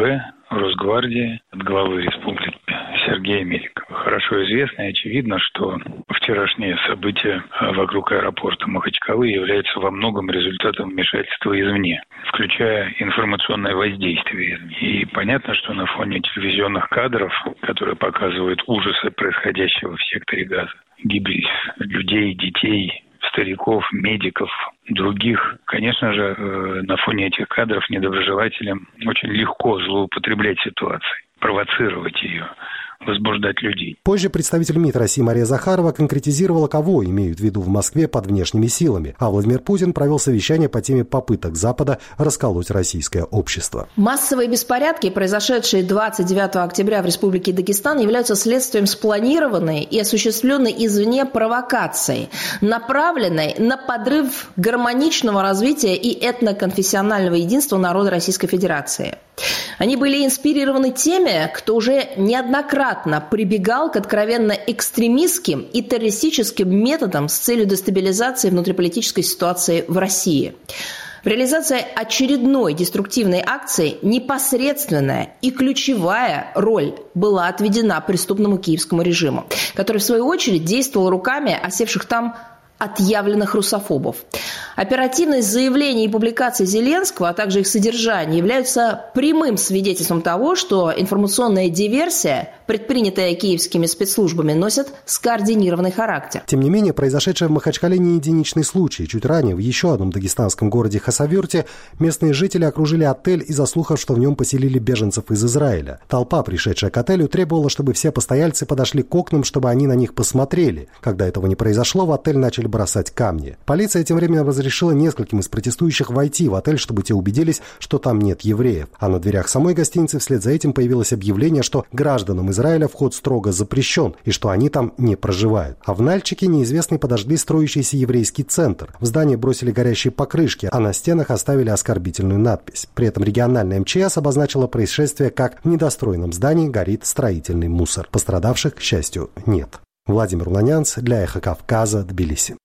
ФСБ, Росгвардии, от главы республики Сергея Меликова. Хорошо известно и очевидно, что вчерашние события вокруг аэропорта Махачкалы являются во многом результатом вмешательства извне, включая информационное воздействие извне. И понятно, что на фоне телевизионных кадров, которые показывают ужасы происходящего в секторе Газа, гибель людей, детей, стариков, медиков, других. Конечно же, на фоне этих кадров недоброжелателям очень легко злоупотреблять ситуацией, провоцировать ее, возбуждать людей. Позже представитель МИД России Мария Захарова конкретизировала, кого имеют в виду в Москве под внешними силами, а Владимир Путин провел совещание по теме попыток Запада расколоть российское общество. Массовые беспорядки, произошедшие 29 октября в Республике Дагестан, являются следствием спланированной и осуществленной извне провокации, направленной на подрыв гармоничного развития и этноконфессионального единства народа Российской Федерации. Они были инспирированы теми, кто уже неоднократно прибегал к откровенно экстремистским и террористическим методам с целью дестабилизации внутриполитической ситуации в России. В реализации очередной деструктивной акции непосредственная и ключевая роль была отведена преступному киевскому режиму, который, в свою очередь, действовал руками осевших там отъявленных русофобов. Оперативность заявлений и публикаций Зеленского, а также их содержание, являются прямым свидетельством того, что информационная диверсия, предпринятая киевскими спецслужбами, носит скоординированный характер. Тем не менее, произошедшее в Махачкале не единичный случай. Чуть ранее в еще одном дагестанском городе Хасавюрте местные жители окружили отель из-за слухов, что в нем поселили беженцев из Израиля. Толпа, пришедшая к отелю, требовала, чтобы все постояльцы подошли к окнам, чтобы они на них посмотрели. Когда этого не произошло, в отель начали бросать камни. Полиция тем временем разрешила нескольким из протестующих войти в отель, чтобы те убедились, что там нет евреев. А на дверях самой гостиницы вслед за этим появилось объявление, что гражданам Израиля вход строго запрещен и что они там не проживают. А в Нальчике неизвестные подожгли строящийся еврейский центр. В здание бросили горящие покрышки, а на стенах оставили оскорбительную надпись. При этом региональная МЧС обозначила происшествие как в недостроенном здании горит строительный мусор. Пострадавших, к счастью, нет. Владимир Ланянц для «Эхо Кавказа», Тбилиси.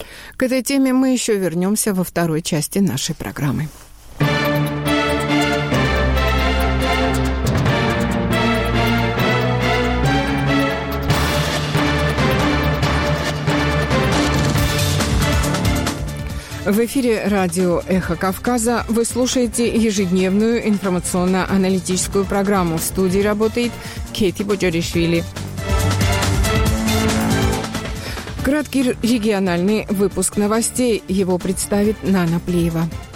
К этой теме мы еще вернемся во второй части нашей программы. В эфире радио «Эхо Кавказа». Вы слушаете ежедневную информационно-аналитическую программу. В студии работает Кейти Боджоришвили. Краткий региональный выпуск новостей. Его представит Нана Плиева.